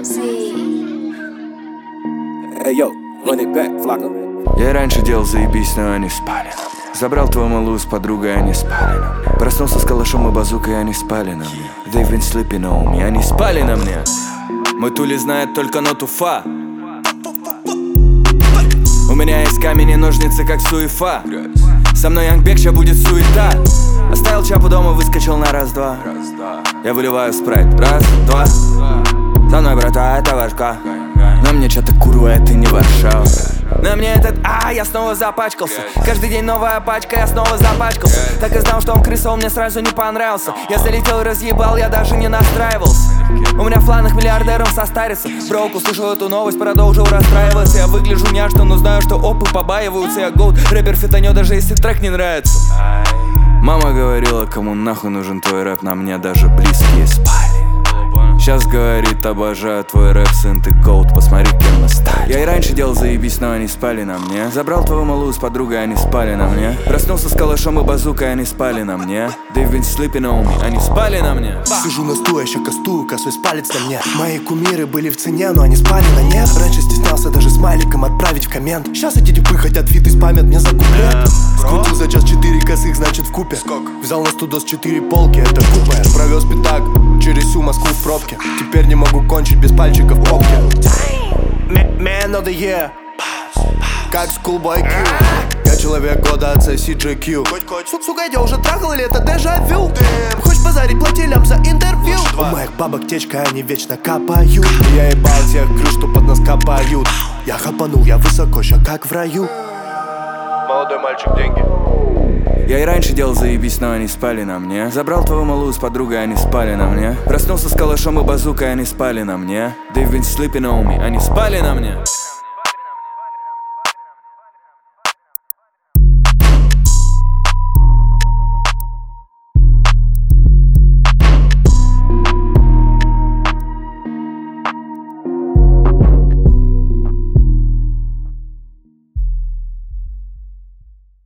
Эй, йоу, run it back, Flocka. Я раньше делал заебись, но они спали на мне. Забрал твою малую с подругой, они спали на мне. Проснулся с калашом и базукой, они спали на мне. They've been sleeping on me, они спали на мне. Мой Тули знает только ноту фа. У меня есть камень и ножницы, как суефа. Со мной Янгбек, ща будет суета. Оставил чапу дома, выскочил на раз-два. Я выливаю спрайт, раз-два. Со мной, брата, это важка. На мне чё-то курва, это не Варшава. На мне этот, я снова запачкался. Каждый день новая пачка, я снова запачкался. Так и знал, что он крыса, он мне сразу не понравился. Я залетел и разъебал, я даже не настраивался. У меня в планах миллиардером состариться. Брок, услышал эту новость, продолжил расстраиваться. Я выгляжу няшно, но знаю, что опы побаиваются. Я голд, рэпер фитанё, даже если трек не нравится. Мама говорила, кому нахуй нужен твой рэп, на мне даже близкие спали. Сейчас говорит, обожаю твой рэп, сын, ты голд, посмотри, кем мы стали. Я и раньше делал заебись, но они спали на мне. Забрал твою малую с подругой, они спали на мне. Проснулся с калашом и базукой, они спали на мне. They've been sleeping on me, они спали на мне. Сижу на стуле, еще кастую, косой палец на мне. Мои кумиры были в цене, но они спали на нет. Раньше стеснялся даже смайликом отправить в коммент. Сейчас эти типы хотят фиты спамят мне за куплет. Скрутил за час 4 косых, значит в купе. Взял на студос 4 полки, это купе. Провез пятак через всю Москву в пробке. Теперь не могу кончить без пальчиков в попке. Man of the year, как Schoolboy Q. Я человек года от CJQ. Сука, я уже трахал или это дежавю? Хочешь базарить, плати лям за интервью. У моих бабок течка, они вечно капают. Я ебал тех крыш, что под нас капают. Я хапанул, я высоко, ща как в раю. Молодой мальчик, деньги. Я и раньше делал заебись, но они спали на мне. Забрал твою малую с подругой, они спали на мне. Проснулся с калашом и базукой, они спали на мне. They've been sleeping on me, они спали на мне.